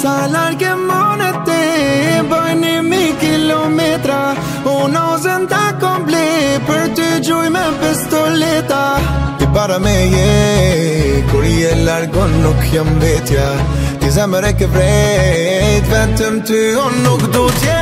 Sa larg e monete Bëjni mi kilometra Unë ozën ta komble Për të gjuj me pistoleta Ti para me je Kur je largon nuk jam vetja Ti zemër e ke vrejt Vetëm ty unë nuk du t'je